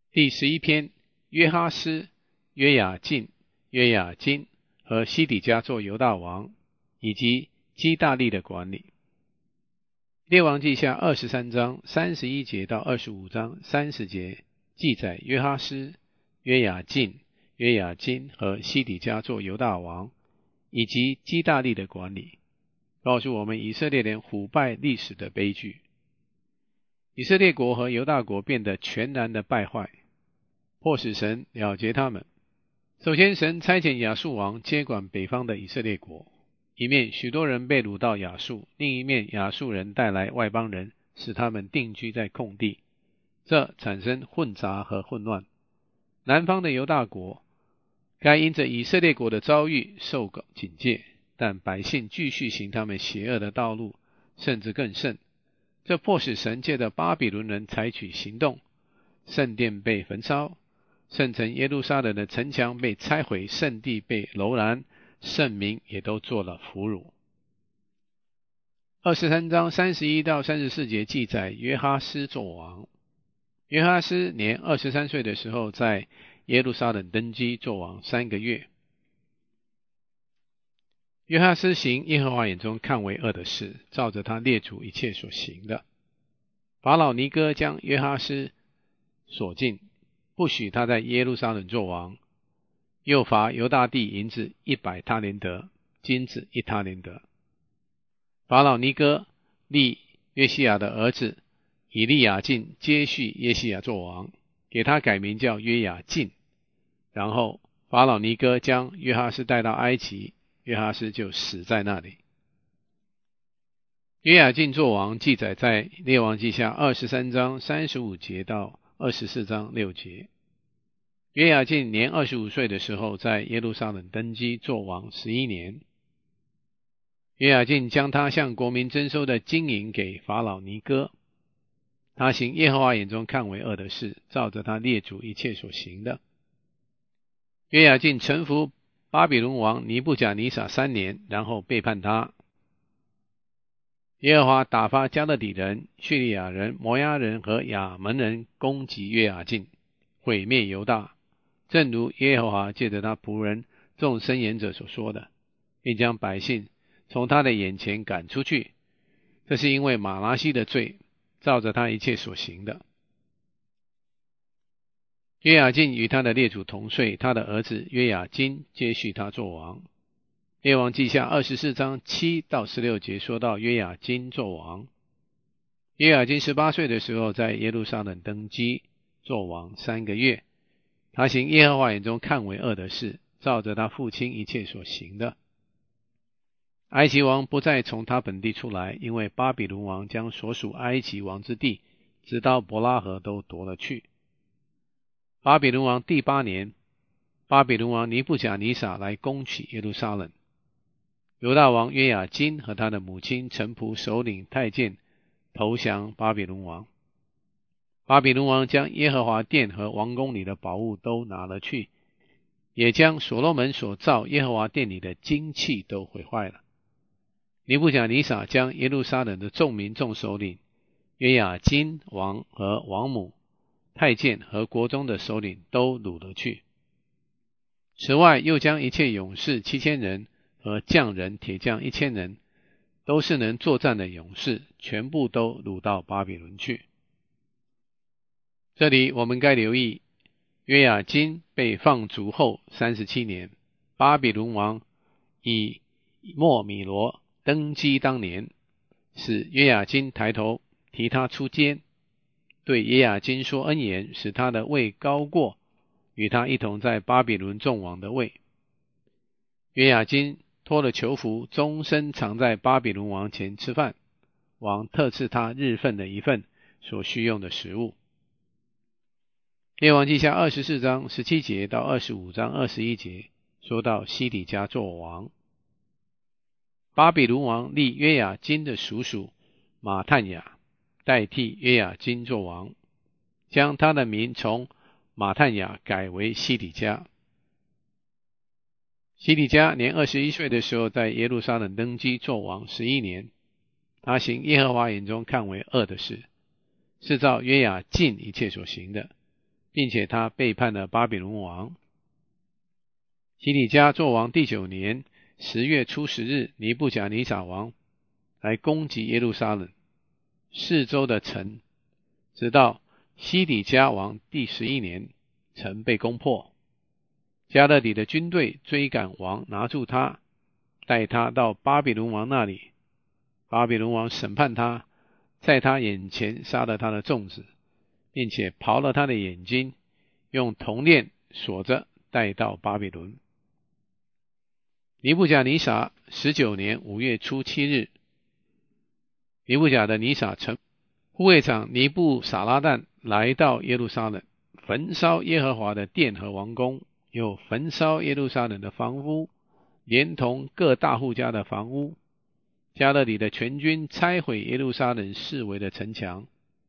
第11篇，约哈斯、约雅敬、约雅斤和西底家做犹大王，以及基大利的管理。列王记下23章31节到25章30节记载约哈斯、约雅敬、约雅斤和西底家做犹大王，以及基大利的管理，告诉我们以色列人腐败历史的悲剧。以色列国和犹大国变得全然的败坏，迫使神了结他们。首先，神差遣亚述王接管北方的以色列国，一面许多人被掳到亚述，另一面亚述人带来外邦人，使他们定居在空地，这产生混杂和混乱。南方的犹大国该因着以色列国的遭遇受警戒，但百姓继续行他们邪恶的道路，甚至更甚。这迫使神借着巴比伦人采取行动，圣殿被焚烧，圣城耶路撒冷的城墙被拆毁，圣地被楼燃，圣民也都做了俘虏。23章31到34节记载约哈斯作王。约哈斯年23岁的时候，在耶路撒冷登基作王3个月。约哈斯行耶和华眼中看为恶的事，照着他列祖一切所行的。法老尼哥将约哈斯锁禁，不许他在耶路撒冷作王，又罚犹大地银子100他连得，金子1他连得。法老尼哥立约西亚的儿子以利亚敬接续约西亚作王，给他改名叫约雅敬。然后法老尼哥将约哈斯带到埃及，约哈斯就死在那里。约雅敬作王记载在列王记下23章35节到24章6节。约雅敬年25岁的时候，在耶路撒冷登基作王11年。约雅敬将他向国民征收的金银给法老尼哥，他行耶和华眼中看为恶的事，照着他列祖一切所行的。约雅敬臣服巴比伦王尼布甲尼撒3年，然后背叛他。耶和华打发加勒底人、叙利亚人、摩押人和亚门人攻击约雅敬，毁灭犹大，正如耶和华借着他仆人众申言者所说的，并将百姓从他的眼前赶出去。这是因为马拿西的罪，照着他一切所行的。约雅敬与他的列祖同睡，他的儿子约雅斤接续他作王。列王记下24章7到16节说到约雅斤作王。约雅斤18岁的时候，在耶路撒冷登基作王3个月。他行耶和华眼中看为恶的事，照着他父亲一切所行的。埃及王不再从他本地出来，因为巴比伦王将所属埃及王之地直到伯拉河都夺了去。巴比伦王第8年，巴比伦王尼布甲尼撒来攻取耶路撒冷。犹大王约雅斤和他的母亲、臣仆、首领、太监投降巴比伦王。巴比伦王将耶和华殿和王宫里的宝物都拿了去，也将所罗门所造耶和华殿里的金器都毁坏了。尼布甲尼撒将耶路撒冷的众民众首领、约雅斤王和王母、太监和国中的首领都掳了去。此外，又将一切勇士7000人和匠人、铁匠1000人，都是能作战的勇士，全部都掳到巴比伦去。这里我们该留意，约雅斤被放逐后37年，巴比伦王以莫米罗登基当年，使约雅斤抬头提他出监，对约雅斤说恩言，使他的位高过与他一同在巴比伦众王的位。约雅斤脱了囚服，终身常在巴比伦王前吃饭，王特赐他日分的一份所需用的食物。列王记下24章17节到25章21节说到西底家作王。巴比伦王立约雅斤的叔叔马探雅代替约雅斤作王，将他的名从马探雅改为西底家。西底家年21岁的时候，在耶路撒冷登基作王11年。他行耶和华眼中看为恶的事，是照约雅敬一切所行的， 并且他背叛了巴比伦王。西底家作王第9年10月初10日，尼布甲尼撒王来攻击耶路撒冷四周的城，直到西底家王第11年，城被攻破。加勒底的军队追赶王，拿住他，带他到巴比伦王那里。巴比伦王审判他，在他眼前杀了他的众子，并且刨了他的眼睛，用铜链锁着带到巴比伦。尼布甲尼撒19年5月初7日，尼布甲的尼撒城护卫长尼布撒拉旦来到耶路撒冷，焚烧耶和华的殿和王宫，又焚烧耶路撒冷的房屋，连同各大户家的房屋。加勒底的全军拆毁耶路撒冷四围的城墙。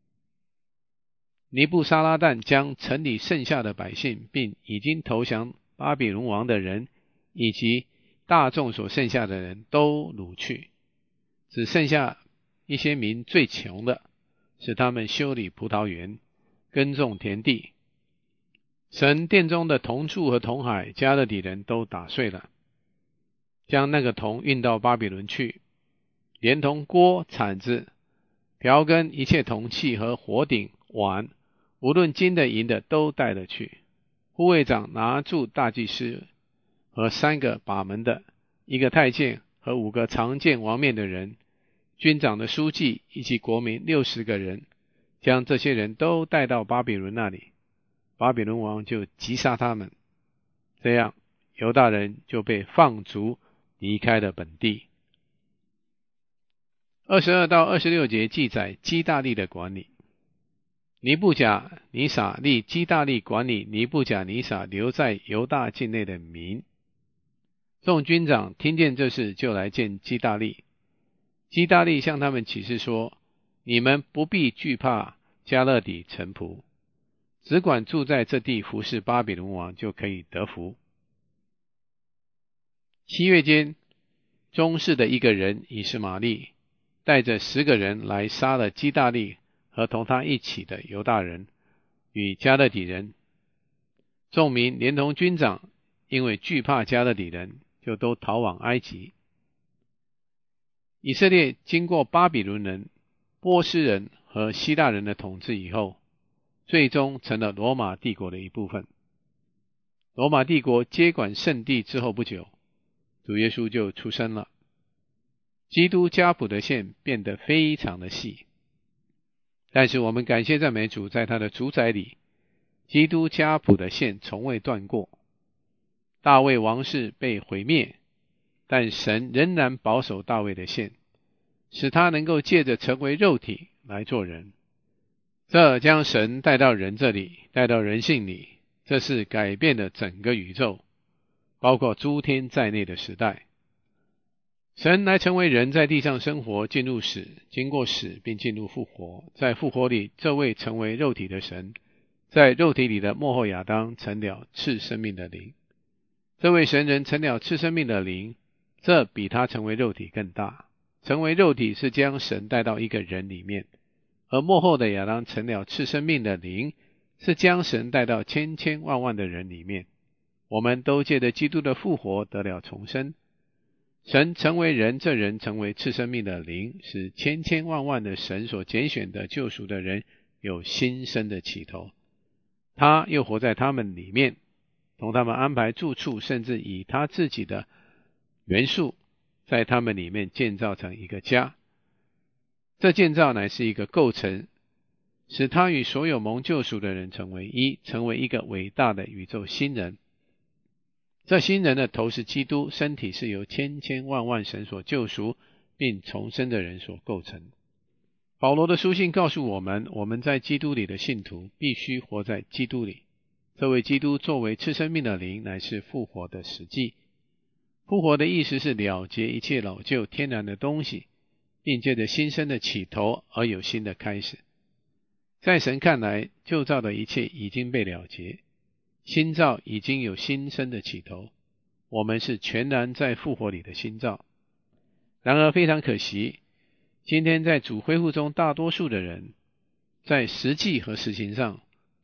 尼布撒拉旦将城里剩下的百姓，并已经投降巴比伦王的人，以及大众所剩下的人都掳去，只剩下一些民最穷的，使他们修理葡萄园，耕种田地。神殿中的铜柱和铜海，加勒底人都打碎了，将那个铜运到巴比伦去，连同锅、铲子、瓢羹、一切铜器和火鼎、碗，无论金的银的都带了去。护卫长拿住大祭司和3个把门的，1个太监和5个常见王面的人，军长的书记以及国民60个人，将这些人都带到巴比伦那里。巴比伦王就击杀他们，这样犹大人就被放逐离开了本地。22到26节记载基大利的管理。尼布甲尼撒立基大利管理尼布甲尼撒留在犹大境内的民。众军长听见这事，就来见基大利。基大利向他们起誓说：你们不必惧怕加勒底臣仆，只管住在这地服侍巴比伦王，就可以得福。7月间，中士的一个人以实玛利带着10个人来杀了基大利和同他一起的犹大人与加勒底人。众民连同军长，因为惧怕加勒底人，就都逃往埃及。以色列经过巴比伦人、波斯人和希腊人的统治以后，最终成了罗马帝国的一部分。罗马帝国接管圣地之后不久，主耶稣就出生了。基督家谱的线变得非常的细，但是我们感谢赞美主，在他的主宰里，基督家谱的线从未断过。大卫王室被毁灭，但神仍然保守大卫的线，使他能够借着成为肉体来做人。这将神带到人这里，带到人性里，这是改变了整个宇宙，包括诸天在内的时代。神来成为人，在地上生活，进入死，经过死并进入复活。在复活里，这位成为肉体的神，在肉体里的末后亚当成了赐生命的灵。这位神人成了赐生命的灵，这比他成为肉体更大。成为肉体是将神带到一个人里面，而末后的亚当成了赐生命的灵，是将神带到千千万万的人里面。我们都借着基督的复活得了重生。神成为人，这人成为赐生命的灵，使千千万万的神所拣选的救赎的人有新生的起头。他又活在他们里面，同他们安排住处，甚至以他自己的元素在他们里面建造成一个家。这建造乃是一个构成，使他与所有蒙救赎的人成为一，成为一个伟大的宇宙新人。这新人的头是基督，身体是由千千万万神所救赎并重生的人所构成。保罗的书信告诉我们，我们在基督里的信徒必须活在基督里。这位基督作为赐生命的灵，乃是复活的实际。复活的意思是了结一切老旧天然的东西，并借着新生的起头而有新的开始。在神看来，旧造的一切已经被了结，新造已经有新生的起头，我们是全然在复活里的新造。然而非常可惜，今天在主恢复中，大多数的人在实际和实行上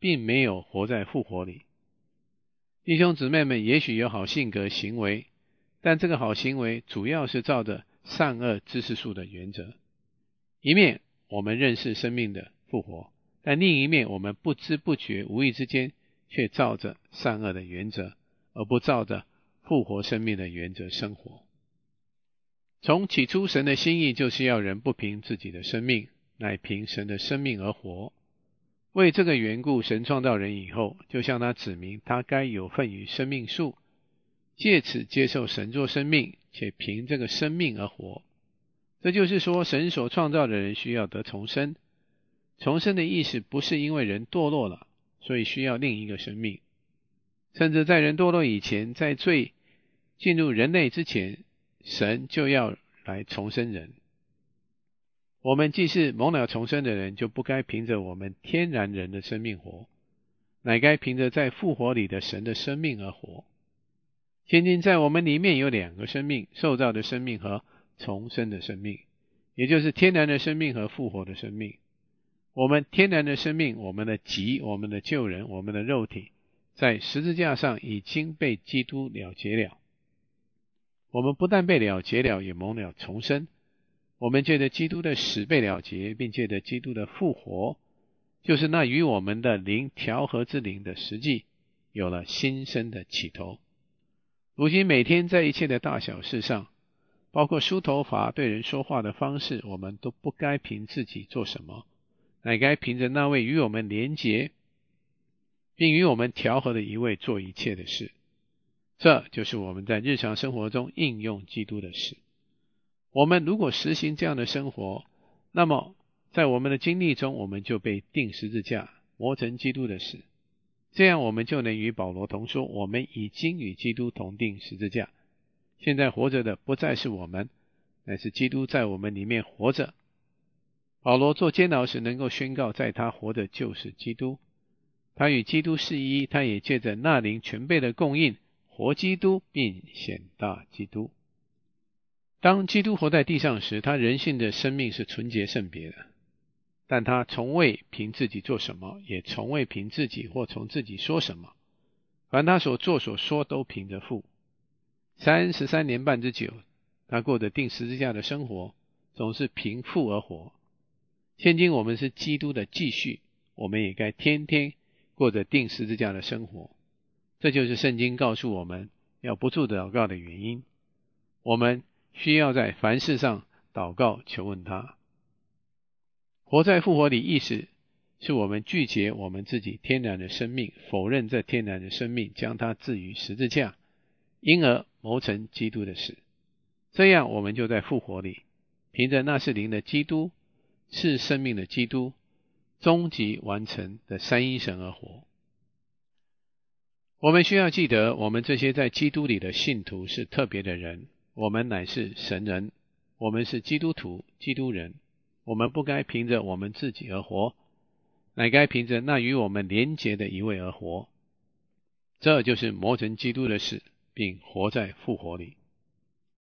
并没有活在复活里。弟兄姊妹们也许有好性格行为，但这个好行为主要是照着善恶知识树的原则。一面我们认识生命的复活，但另一面我们不知不觉无意之间却照着善恶的原则，而不照着复活生命的原则生活。从起初神的心意就是要人不凭自己的生命，乃凭神的生命而活。为这个缘故，神创造人以后，就向他指明他该有份于生命树，借此接受神作生命，且凭这个生命而活。这就是说，神所创造的人需要得重生。重生的意思不是因为人堕落了，所以需要另一个生命。甚至在人堕落以前，在罪进入人类之前，神就要来重生人。我们既是蒙了重生的人，就不该凭着我们天然人的生命活，乃该凭着在复活里的神的生命而活。现今在我们里面有两个生命，受造的生命和重生的生命，也就是天然的生命和复活的生命。我们天然的生命，我们的己，我们的旧人，我们的肉体，在十字架上已经被基督了结了。我们不但被了结了，也蒙了重生。我们借着基督的死被了结，并借着基督的复活，就是那与我们的灵调和之灵的实际，有了新生的起头。如今每天在一切的大小事上，包括梳头发、对人说话的方式，我们都不该凭自己做什么，乃该凭着那位与我们连结并与我们调和的一位做一切的事。这就是我们在日常生活中应用基督的事。我们如果实行这样的生活，那么在我们的经历中，我们就被钉十字架，磨成基督的事。这样我们就能与保罗同说，我们已经与基督同钉十字架。现在活着的不再是我们，乃是基督在我们里面活着。保罗做监牢时能够宣告，在他活的就是基督。他与基督是一，他也借着那灵全备的供应，活基督并显大基督。当基督活在地上时，他人性的生命是纯洁圣别的，但他从未凭自己做什么，也从未凭自己或从自己说什么。凡他所做所说都凭着父。33年半之久，他过着钉十字架的生活，总是凭父而活。现今我们是基督的继续，我们也该天天过着钉十字架的生活。这就是圣经告诉我们要不住祷告的原因。我们需要在凡事上祷告求问他。活在复活里意思是我们拒绝我们自己天然的生命，否认这天然的生命，将它置于十字架，因而谋成基督的事。这样我们就在复活里，凭着那是灵的基督，是生命的基督，终极完成的三一神而活。我们需要记得，我们这些在基督里的信徒是特别的人，我们乃是神人，我们是基督徒、基督人。我们不该凭着我们自己而活，乃该凭着那与我们连结的一位而活。这就是磨成基督的事，并活在复活里。